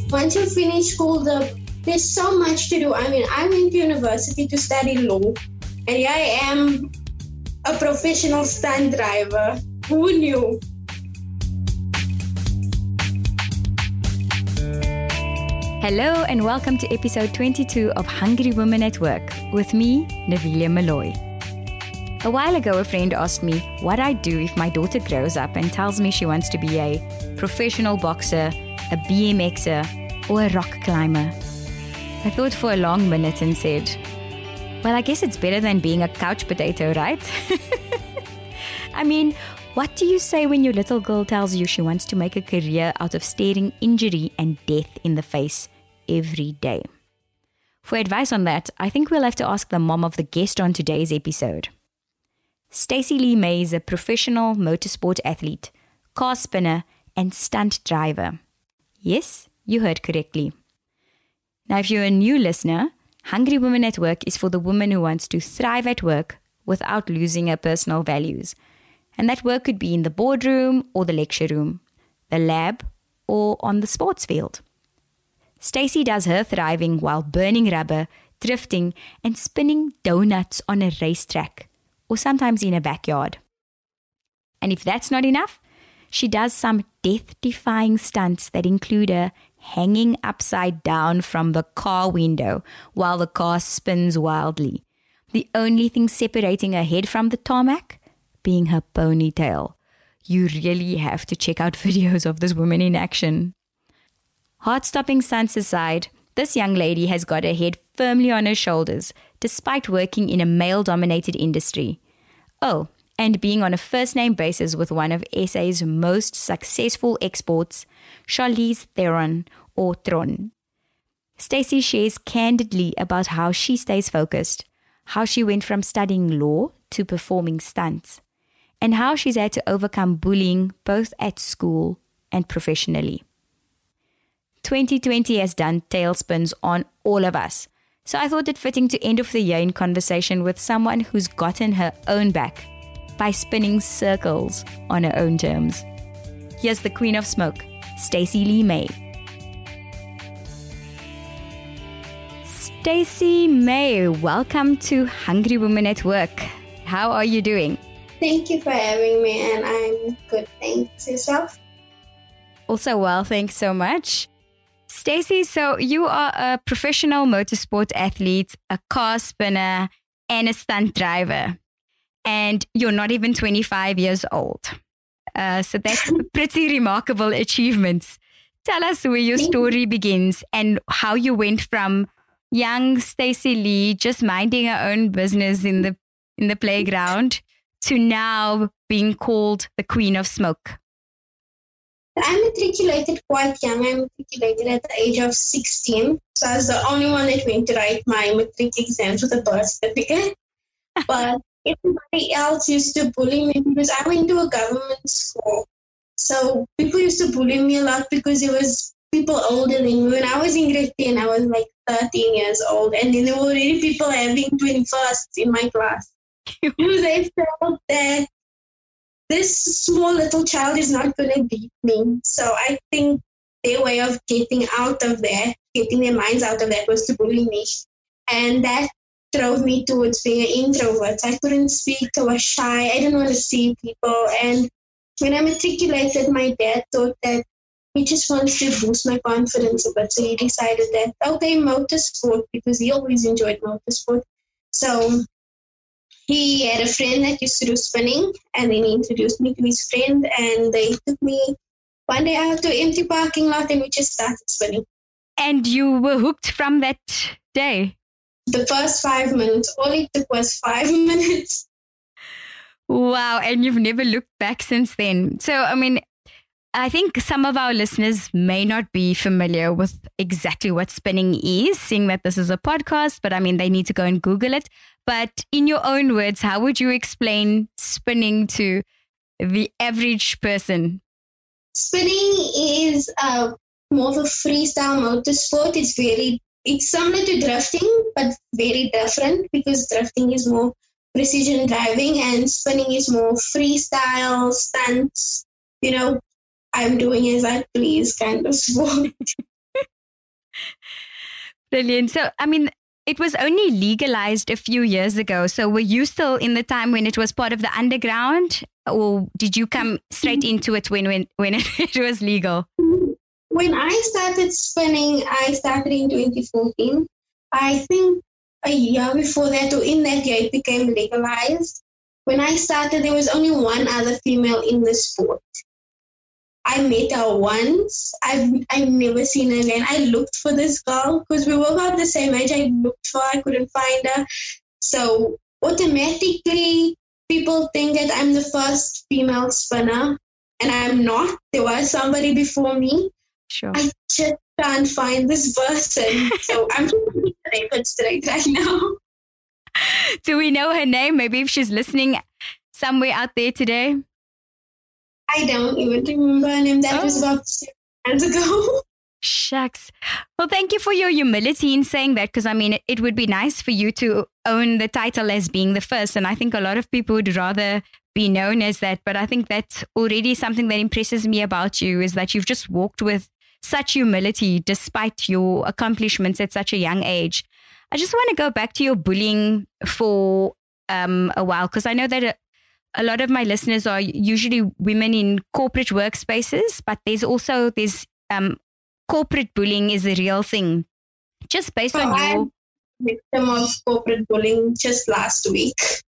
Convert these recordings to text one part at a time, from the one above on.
once you finish school, there's so much to do. I mean, I went to university to study law, and here I am, a professional stunt driver. Who knew? Hello and welcome to episode 22 of Hungry Women at Work with me, Navilia Malloy. A while ago, a friend asked me what I'd do if my daughter grows up and tells me she wants to be a professional boxer, a BMXer, or a rock climber. I thought for a long minute and said, well, I guess it's better than being a couch potato, right? I mean, what do you say when your little girl tells you she wants to make a career out of staring injury and death in the face every day? For advice on that, I think we'll have to ask the mom of the guest on today's episode. Stacey Lee May is a professional motorsport athlete, car spinner, and stunt driver. Yes, you heard correctly. Now, if you're a new listener, Hungry Women at Work is for the woman who wants to thrive at work without losing her personal values. And that work could be in the boardroom or the lecture room, the lab, or on the sports field. Stacey does her thriving while burning rubber, drifting, and spinning donuts on a racetrack, or sometimes in a backyard. And if that's not enough, she does some death-defying stunts that include her hanging upside down from the car window while the car spins wildly. The only thing separating her head from the tarmac being her ponytail. You really have to check out videos of this woman in action. Heart-stopping stunts aside, this young lady has got her head firmly on her shoulders despite working in a male-dominated industry. Oh, and being on a first-name basis with one of SA's most successful exports, Charlize Theron, or Tron. Stacey shares candidly about how she stays focused, how she went from studying law to performing stunts, and how she's had to overcome bullying both at school and professionally. 2020 has done tailspins on all of us, so I thought it fitting to end off the year in conversation with someone who's gotten her own back by spinning circles on her own terms. Here's the Queen of Smoke, Stacey Lee May. Stacey May, welcome to Hungry Women at Work. How are you doing? Thank you for having me, and I'm good. Thanks. Yourself? Also well, thanks so much. Stacey, so you are a professional motorsport athlete, a car spinner, and a stunt driver. And you're not even 25 years old. So that's pretty remarkable achievements. Tell us where your story begins and how you went from young Stacey Lee just minding her own business in the playground to now being called the Queen of Smoke. I matriculated quite young. I matriculated at the age of 16. So I was the only one that went to write my matric exams with a birth certificate. But everybody else used to bully me because I went to a government school. So people used to bully me a lot because it was people older than me. When I was in grade 10, I was like 13 years old. And then there were already people having 21sts in my class. Because they felt that this small little child is not going to beat me. So I think their way of getting out of that, getting their minds out of that was to bully me. And that drove me towards being an introvert. I couldn't speak, I was shy, I didn't want to see people. And when I matriculated, my dad thought that he just wants to boost my confidence a bit. So he decided that, okay, motorsport, because he always enjoyed motorsport. So he had a friend that used to do spinning, and then he introduced me to his friend, and they took me one day out to an empty parking lot, and we just started spinning. And you were hooked from that day? The first 5 minutes, all it took was 5 minutes. Wow, and you've never looked back since then. So, I mean, I think some of our listeners may not be familiar with exactly what spinning is, seeing that this is a podcast, but I mean, they need to go and Google it. But in your own words, how would you explain spinning to the average person? Spinning is more of a freestyle motorsport. It's similar to drifting, but very different because drifting is more precision driving and spinning is more freestyle, stunts, I'm doing as I please kind of sport. Brilliant. So, I mean, it was only legalized a few years ago. So were you still in the time when it was part of the underground, or did you come straight into it when it was legal? When I started spinning, I started in 2014. I think a year before that, or in that year, it became legalized. When I started, there was only one other female in the sport. I met her once. I've never seen her again. I looked for this girl because we were about the same age. I looked for her. I couldn't find her. So automatically, people think that I'm the first female spinner, and I'm not. There was somebody before me. Sure. I just can't find this person. So I'm just getting the record straight right now. Do we know her name? Maybe if she's listening somewhere out there today. I don't even remember her name. That was about 6 months ago. Shucks. Well, thank you for your humility in saying that, because I mean, it would be nice for you to own the title as being the first. And I think a lot of people would rather be known as that. But I think that's already something that impresses me about you, is that you've just walked with such humility despite your accomplishments at such a young age. I just want to go back to your bullying for a while, because I know that a lot of my listeners are usually women in corporate workspaces, but there's corporate bullying is a real thing. Just based on your... I'm victim of corporate bullying just last week.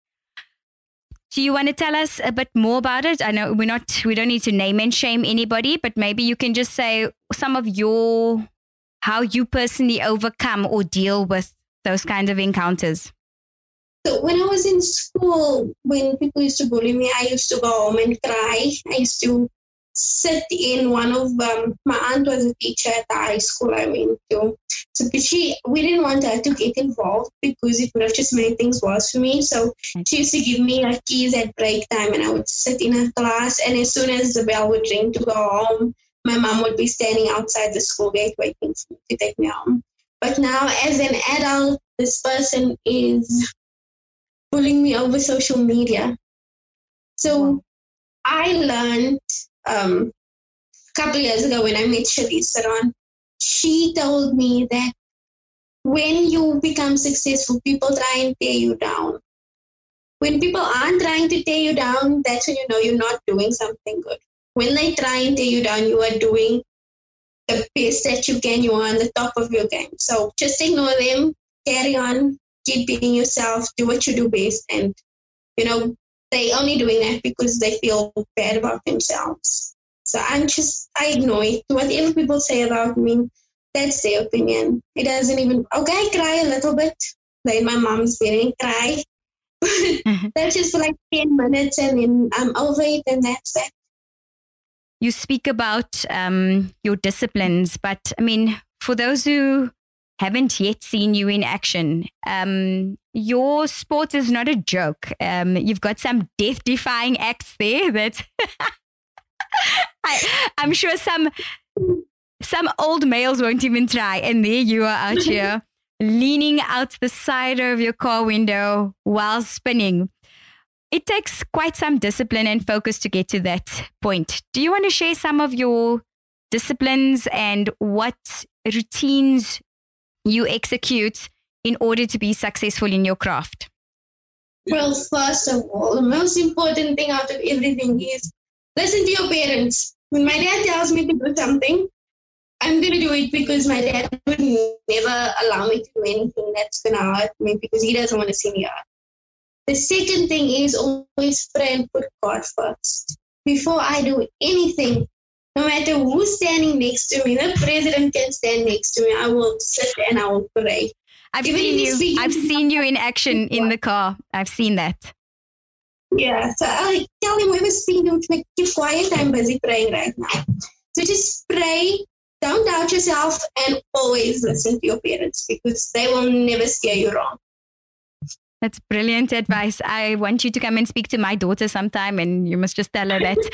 Do you want to tell us a bit more about it? I know we don't need to name and shame anybody, but maybe you can just say some of how you personally overcome or deal with those kinds of encounters. So when I was in school, when people used to bully me, I used to go home and cry. I used to sit in one of my aunt was a teacher at the high school I went to. So we didn't want her to get involved because it would have just made things worse for me. So she used to give me her keys at break time, and I would sit in her class. And as soon as the bell would ring to go home, my mom would be standing outside the school gate waiting for me to take me home. But now, as an adult, this person is bullying me over social media. So I learned a couple of years ago when I met Shalice Saran, she told me that when you become successful, people try and tear you down. When people aren't trying to tear you down, that's when you know you're not doing something good. When they try and tear you down, you are doing the best that you can. You are on the top of your game. So just ignore them, carry on, keep being yourself, do what you do best. And, they only doing that because they feel bad about themselves. So I ignore it. Whatever people say about me, that's their opinion. It doesn't even, I cry a little bit. Like my mom's getting cry. That's just for like 10 minutes and then I'm over it and that's that. You speak about your disciplines, but I mean, for those who haven't yet seen you in action, your sport is not a joke. You've got some death-defying acts there that I'm sure some old males won't even try. And there you are out here leaning out the side of your car window while spinning. It takes quite some discipline and focus to get to that point. Do you want to share some of your disciplines and what routines you execute in order to be successful in your craft? Well, first of all, the most important thing out of everything is listen to your parents. When my dad tells me to do something, I'm going to do it because my dad would never allow me to do anything that's going to hurt me because he doesn't want to see me hurt. The second thing is always pray and put God first. Before I do anything, no matter who's standing next to me, the president can stand next to me, I will sit and I will pray. I've seen you in action in the car. I've seen that. Yeah, so I tell him whoever's speaking to him, like, keep quiet, I'm busy praying right now. So just pray, don't doubt yourself, and always listen to your parents because they will never steer you wrong. That's brilliant advice. I want you to come and speak to my daughter sometime and you must just tell her that.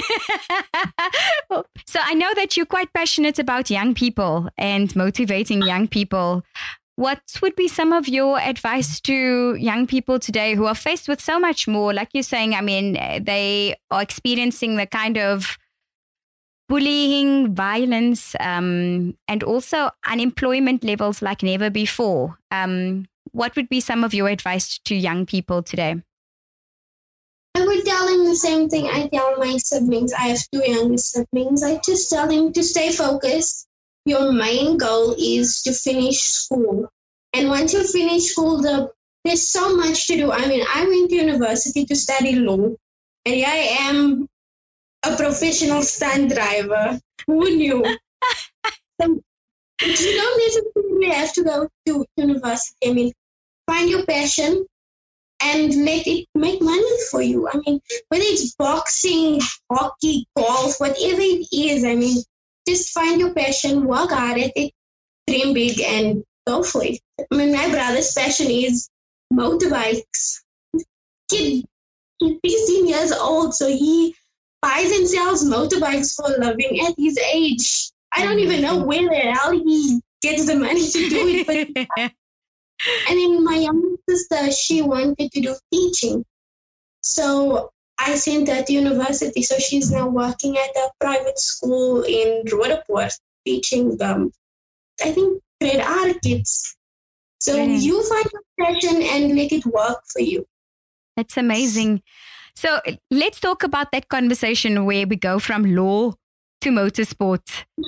So I know that you're quite passionate about young people and motivating young people. What would be some of your advice to young people today who are faced with so much more? Like you're saying, I mean, they are experiencing the kind of bullying, violence, and also unemployment levels like never before. What would be some of your advice to young people today? I would tell them the same thing I tell my siblings. I have 2 younger siblings. I just tell them to stay focused. Your main goal is to finish school. And once you finish school, there's so much to do. I mean, I went to university to study law, and here I am a professional stunt driver. Who knew? So, you don't necessarily have to go to university. I mean, find your passion and let it make money for you. I mean, whether it's boxing, hockey, golf, whatever it is, I mean, just find your passion, work hard at it, dream big, and go for it. I mean, my brother's passion is motorbikes. He's 16 years old, so he buys and sells motorbikes for a living at his age. I don't even know where the hell he gets the money to do it. But and then my younger sister, she wanted to do teaching. So I sent her to university. So she's now working at a private school in Roodepoort, teaching them, I think, grade R kids. So you find your passion and let it work for you. That's amazing. So let's talk about that conversation where we go from law to motorsport.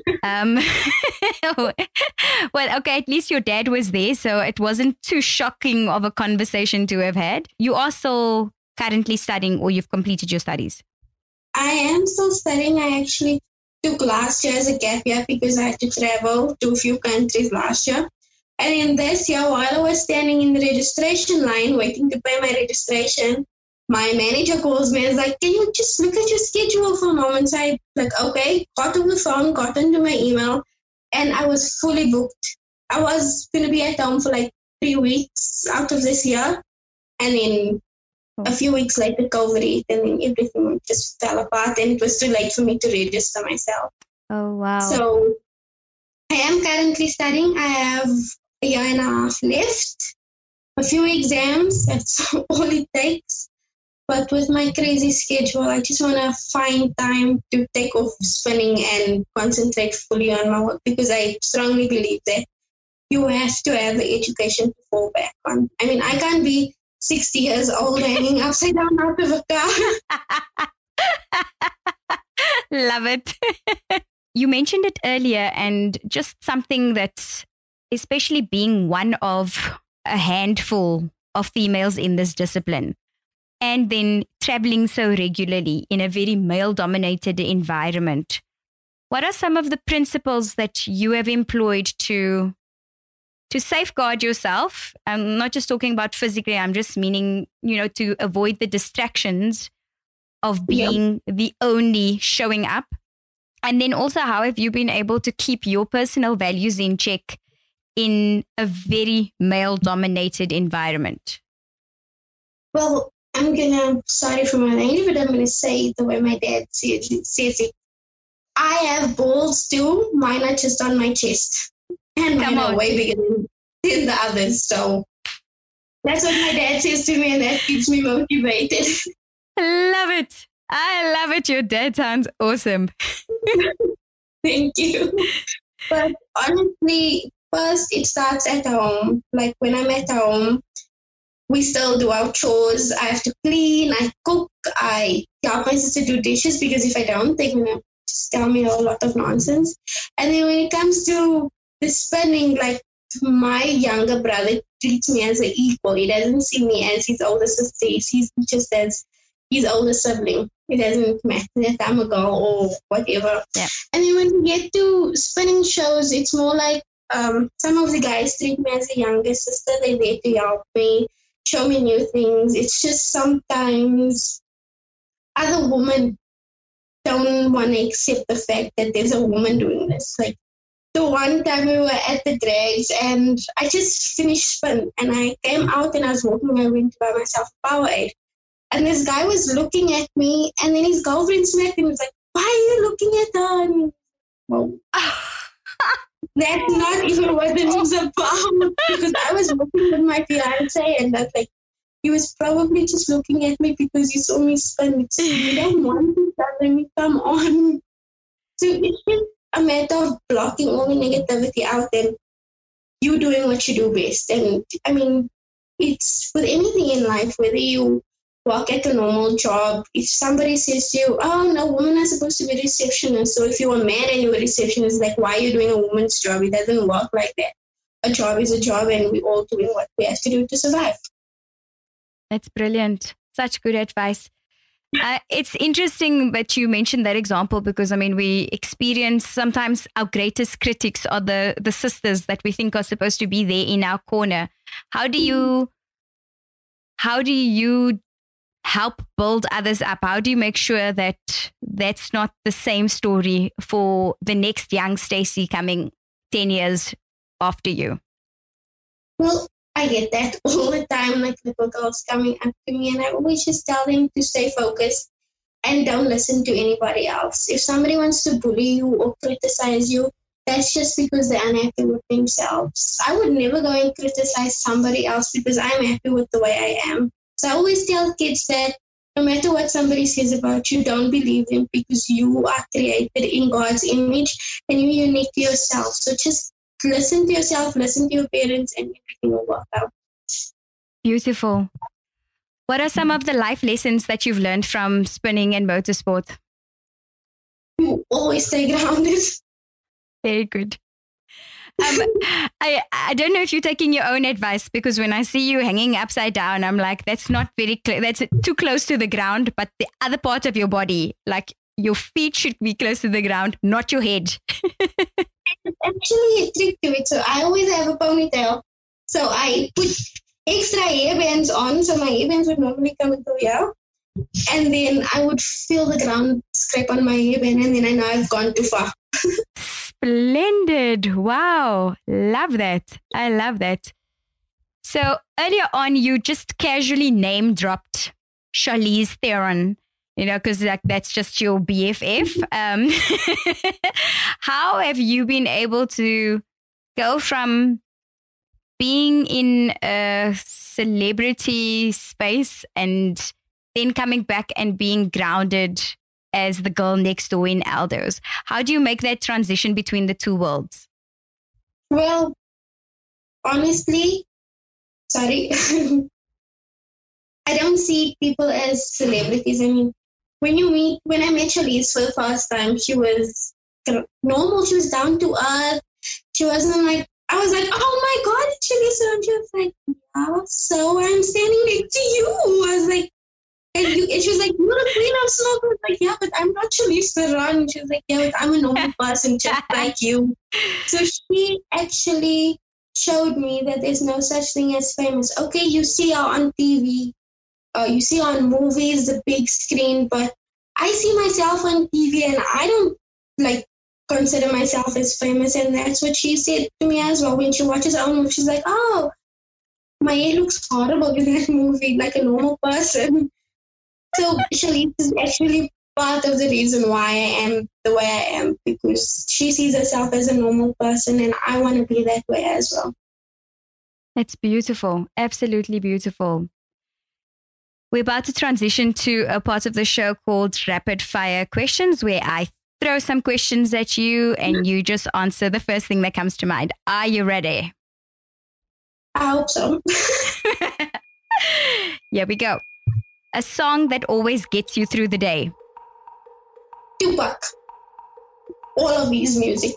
Well, okay, at least your dad was there, so it wasn't too shocking of a conversation to have had. You are still currently studying, or you've completed your studies? I am still studying. I actually took last year as a gap year because I had to travel to a few countries last year. And in this year, while I was standing in the registration line waiting to pay my registration, my manager calls me and is like, can you just look at your schedule for a moment? So I okay, got on the phone, got into my email, and I was fully booked. I was going to be at home for like 3 weeks out of this year. And then a few weeks later, COVID hit, and then everything just fell apart, and it was too late for me to register myself. Oh, wow. So I am currently studying. I have a year and a half left, a few exams, that's all it takes. But with my crazy schedule, I just want to find time to take off spinning and concentrate fully on my work, because I strongly believe that you have to have the education to fall back on. I mean, I can't be 60 years old hanging upside down out of a car. Love it. You mentioned it earlier, and just something that, especially being one of a handful of females in this discipline, and then traveling so regularly in a very male-dominated environment, what are some of the principles that you have employed to safeguard yourself? I'm not just talking about physically, I'm just meaning, to avoid the distractions of being the only showing up. And then also, how have you been able to keep your personal values in check in a very male-dominated environment? Well, sorry for my language, but I'm going to say it the way my dad says it. I have balls too. Mine are just on my chest. And mine are way bigger than the others. So that's what my dad says to me, and that keeps me motivated. Love it. I love it. Your dad sounds awesome. Thank you. But honestly, first it starts at home. Like when I'm at home, we still do our chores. I have to clean, I cook, I help my sister do dishes, because if I don't, they're going to just tell me a whole lot of nonsense. And then when it comes to the spending, like my younger brother treats me as an equal. He doesn't see me as his older sister. He sees me just as his older sibling. It doesn't matter that I'm a girl or whatever. Yeah. And then when we get to spinning shows, it's more like some of the guys treat me as a younger sister. They're there to help me, show me new things. It's just sometimes other women don't want to accept the fact that there's a woman doing this. Like the one time we were at the drags and I just finished spin and I came out and I was walking my way to buy myself a Powerade. And this guy was looking at me, and then his girlfriend smacked him. He was like, why are you looking at her? And well, that's not even what it was about, because I was looking with my fiance, and that's like, he was probably just looking at me because he saw me spin. You don't want to tell me, come on. So it's just a matter of blocking all the negativity out and you doing what you do best. And I mean, it's with anything in life, whether you work at a normal job, if somebody says to you, oh no, women are supposed to be receptionists. So if you're a man and you're a receptionist, like, why are you doing a woman's job? It doesn't work like that. A job is a job and we're all doing what we have to do to survive. That's brilliant. Such good advice. It's interesting that you mentioned that example because, I mean, we experience sometimes our greatest critics are the sisters that we think are supposed to be there in our corner. How do you help build others up? How do you make sure that that's not the same story for the next young Stacey coming 10 years after you? Well, I get that all the time, like little girls coming up to me, and I always just tell them to stay focused and don't listen to anybody else. If somebody wants to bully you or criticize you, that's just because they're unhappy with themselves. I would never go and criticize somebody else because I'm happy with the way I am. So I always tell kids that no matter what somebody says about you, don't believe them because you are created in God's image and you're unique to yourself. So just listen to yourself, listen to your parents, and everything will work out. Beautiful. What are some of the life lessons that you've learned from spinning and motorsport? You always stay grounded. Very good. I don't know if you're taking your own advice because when I see you hanging upside down, I'm like, that's not very clear. That's too close to the ground, but the other part of your body, like your feet should be close to the ground, not your head. It's actually a trick to it. So I always have a ponytail. So I put extra hairbands on. So my hairbands would normally come into here. And then I would feel the ground scrape on my hairband. And then I know I've gone too far. Splendid. Wow. Love that. I love that. So earlier on, you just casually name dropped Charlize Theron. You know, because like that's just your BFF. How have you been able to go from being in a celebrity space and then coming back and being grounded as the girl next door in Aldo's? How do you make that transition between the two worlds? Well, honestly, sorry. I don't see people as celebrities. I mean, when I met Charlize for the first time, she was normal. She was down to earth. She wasn't like, I was like, oh my God, it's Charlize. And she was like, yeah, so I'm standing next to you. I was like, and she was like, you're the queen of smoke. I was like, yeah, but I'm not Charlize Theron. She was like, yeah, but I'm a normal person just like you. So she actually showed me that there's no such thing as famous. Okay, you see her on TV. You see on movies, the big screen, but I see myself on TV and I don't consider myself as famous. And that's what she said to me as well. When she watches her own movie, she's like, oh, my hair looks horrible in that movie, like a normal person. So Charlize is actually part of the reason why I am the way I am, because she sees herself as a normal person and I want to be that way as well. That's beautiful. Absolutely beautiful. We're about to transition to a part of the show called Rapid Fire Questions, where I throw some questions at you and you just answer the first thing that comes to mind. Are you ready? I hope so. Here we go. A song that always gets you through the day. Tupac. All of his music.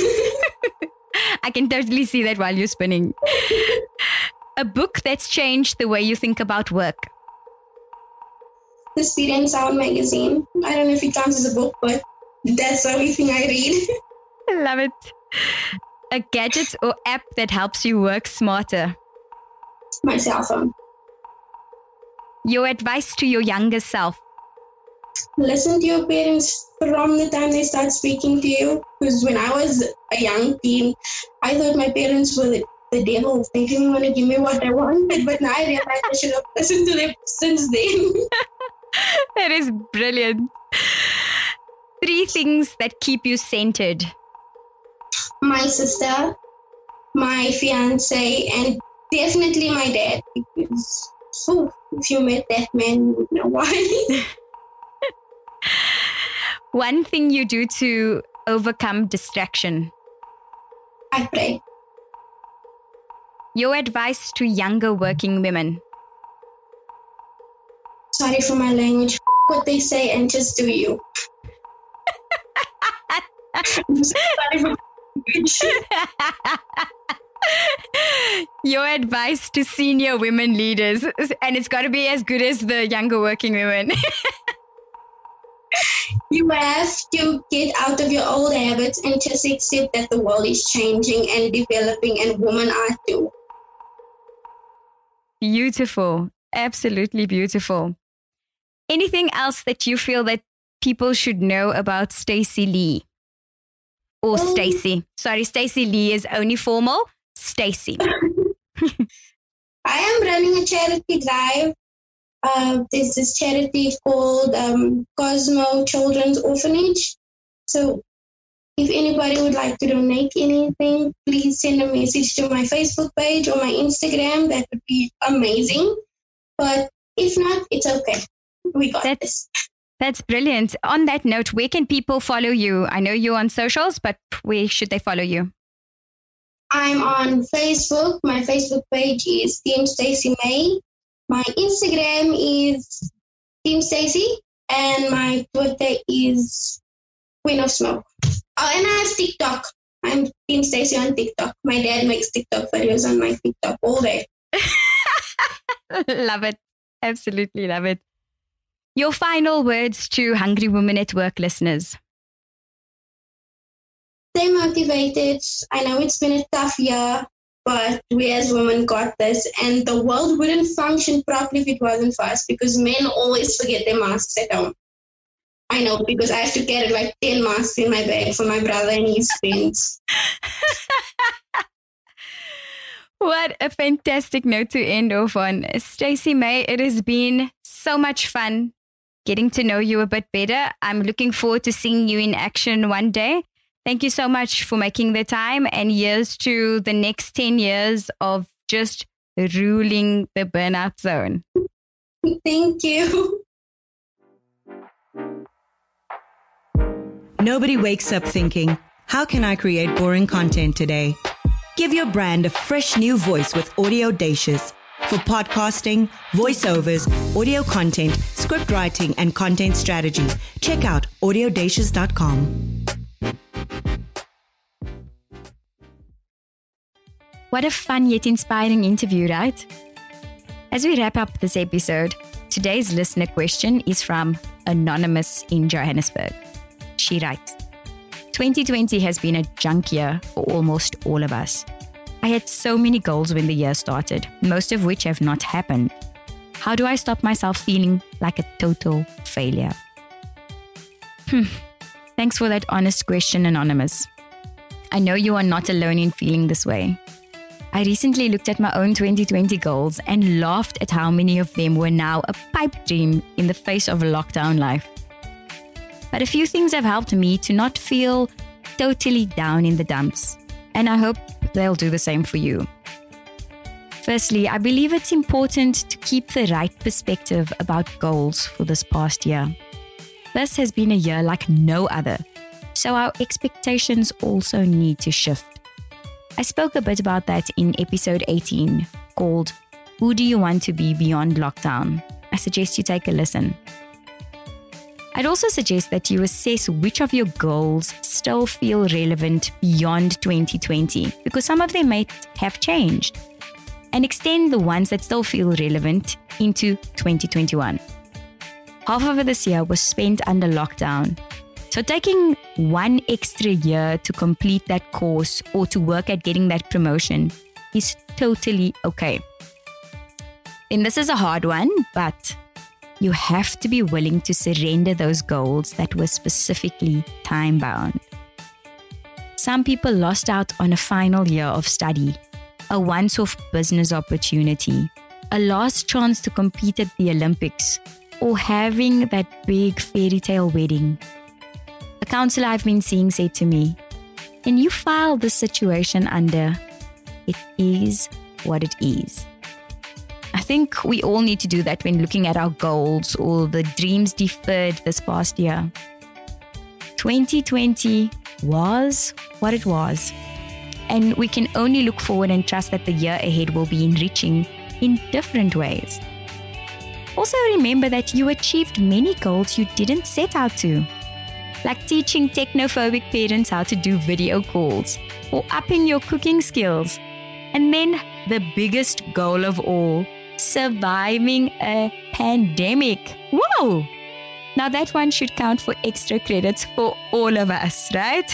I can totally see that while you're spinning. A book that's changed the way you think about work. The Speed and Sound magazine. I don't know if it counts as a book, but that's the only thing I read. I love it. A gadget or app that helps you work smarter. My cell phone. Your advice to your younger self. Listen to your parents from the time they start speaking to you. Because when I was a young teen, I thought my parents were the devil. They didn't want to give me what I wanted, but now I realize I should have listened to them since then. That is brilliant. 3 things that keep you centered. My sister, my fiance, and definitely my dad. Because if you met that man, you would know why. One thing you do to overcome distraction? I pray. Your advice to younger working women? Sorry for my language. What they say and just do you. I'm so sorry for my language. Your advice to senior women leaders, and it's got to be as good as the younger working women. You have to get out of your old habits and just accept that the world is changing and developing, and women are too. Beautiful. Absolutely beautiful. Anything else that you feel that people should know about Stacey Lee? Or Stacey. Sorry, Stacey Lee is only formal. Stacey. I am running a charity drive. There's this charity called Cosmo Children's Orphanage. So if anybody would like to donate anything, please send a message to my Facebook page or my Instagram. That would be amazing. But if not, it's okay. We got this. That's brilliant. On that note, where can people follow you? I know you're on socials, but where should they follow you? I'm on Facebook. My Facebook page is Team Stacey May. My Instagram is Team Stacey. And my Twitter is Queen of Smoke. Oh, and I have TikTok. I'm Team Stacey on TikTok. My dad makes TikTok videos on my TikTok all day. Love it. Absolutely love it. Your final words to Hungry Women at Work listeners. Stay motivated. I know it's been a tough year, but we as women got this. And the world wouldn't function properly if it wasn't for us, because men always forget their masks at home. I know, because I have to carry like 10 masks in my bag for my brother and his friends. What a fantastic note to end off on. Stacey May, it has been so much fun getting to know you a bit better. I'm looking forward to seeing you in action one day. Thank you so much for making the time, and here's to the next 10 years of just ruling the burnout zone. Thank you. Nobody wakes up thinking, how can I create boring content today? Give your brand a fresh new voice with Audacious. For podcasting, voiceovers, audio content, script writing, and content strategy, check out audacious.com. What a fun yet inspiring interview, right? As we wrap up this episode, today's listener question is from Anonymous in Johannesburg. She writes, 2020 has been a junk year for almost all of us. I had so many goals when the year started, most of which have not happened. How do I stop myself feeling like a total failure? Thanks for that honest question, Anonymous. I know you are not alone in feeling this way. I recently looked at my own 2020 goals and laughed at how many of them were now a pipe dream in the face of lockdown life. But a few things have helped me to not feel totally down in the dumps, and I hope they'll do the same for you. Firstly, I believe it's important to keep the right perspective about goals for this past year. This has been a year like no other, so our expectations also need to shift. I spoke a bit about that in episode 18, called Who Do You Want to Be Beyond Lockdown? I suggest you take a listen. I'd also suggest that you assess which of your goals still feel relevant beyond 2020, because some of them might have changed, and extend the ones that still feel relevant into 2021. Half of this year was spent under lockdown, so taking one extra year to complete that course or to work at getting that promotion is totally okay. And this is a hard one, but you have to be willing to surrender those goals that were specifically time-bound. Some people lost out on a final year of study, a once-off business opportunity, a last chance to compete at the Olympics, or having that big fairy tale wedding. A counselor I've been seeing said to me, "Can you file this situation under, it is what it is?" I think we all need to do that when looking at our goals or the dreams deferred this past year. 2020 was what it was. And we can only look forward and trust that the year ahead will be enriching in different ways. Also remember that you achieved many goals you didn't set out to, like teaching technophobic parents how to do video calls or upping your cooking skills. And then the biggest goal of all, surviving a pandemic. Whoa! Now that one should count for extra credits for all of us, right?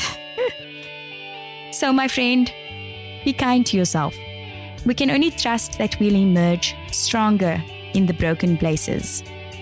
So my friend, be kind to yourself. We can only trust that we'll emerge stronger in the broken places.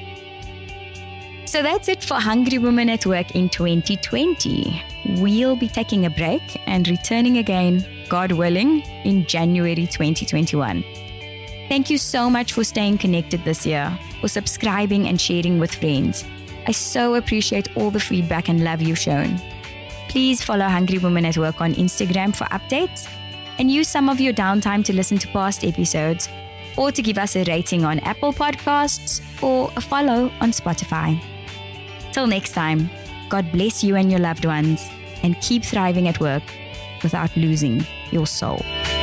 So that's it for Hungry Women at Work in 2020. We'll be taking a break and returning again, God willing, in January 2021. Thank you so much for staying connected this year, for subscribing and sharing with friends. I so appreciate all the feedback and love you've shown. Please follow Hungry Women at Work on Instagram for updates and use some of your downtime to listen to past episodes or to give us a rating on Apple Podcasts or a follow on Spotify. Till next time, God bless you and your loved ones and keep thriving at work without losing your soul.